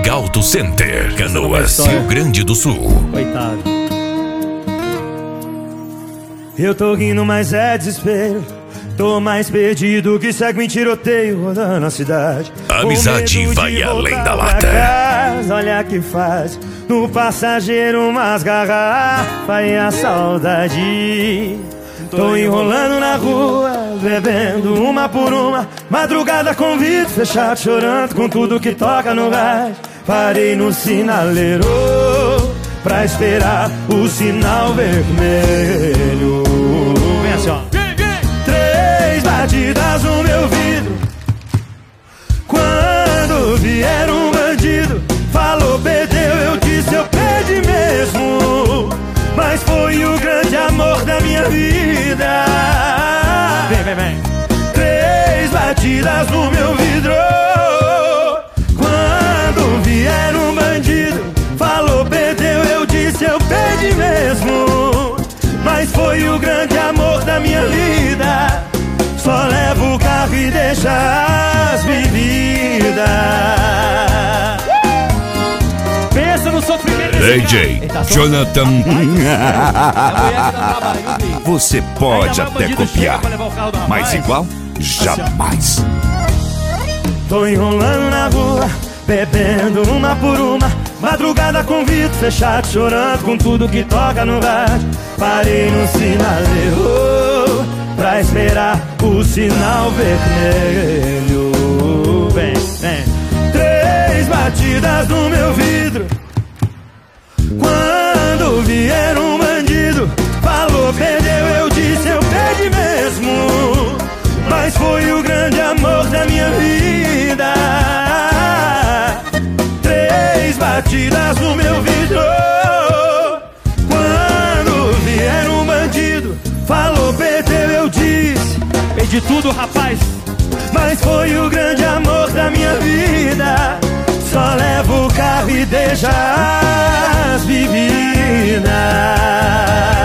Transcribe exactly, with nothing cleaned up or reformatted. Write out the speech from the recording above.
Ótica Auto Center, Canoas, Rio Grande do Sul. Coitado. Eu tô rindo, mas é desespero. Tô mais perdido que segue em tiroteio rodando a cidade. A amizade vai além da lata. Casa, olha que faz no passageiro umas garrafas e a saudade. Tô enrolando na rua, bebendo uma por uma. Madrugada com vidro fechado, chorando com tudo que toca no rádio. Parei no sinaleiro pra esperar o sinal vermelho. Vem assim, ó. Três batidas no meu vidro. Quando vier um bandido, falou, perdeu, eu disse, eu perdi mesmo. Mas foi o grande amor da minha vida. Vem, vem, vem. Três batidas no meu vidro. Quando vier um bandido, falou, perdeu, eu disse, eu perdi mesmo. Mas foi o grande amor da minha vida. Só levo o carro e deixa as bebidas. Pensa no sofrimento. D J Jonathan. Você pode até copiar, mas igual, jamais. Tô enrolando na rua, bebendo uma por uma. Madrugada com vidro fechado, chorando com tudo que toca no rádio. Parei no sinaleiro pra esperar o sinal vermelho. Vem, vem. Três batidas no meu vidro. Quando vier um bandido, falou, perdeu, eu disse, eu perdi mesmo. Mas foi o grande amor da minha vida. Três batidas no meu vidro. Quando vier um bandido, falou, perdeu, eu disse, perdi tudo, rapaz. Mas foi o grande amor da minha vida. Só levo o carro e deixa as bebidas.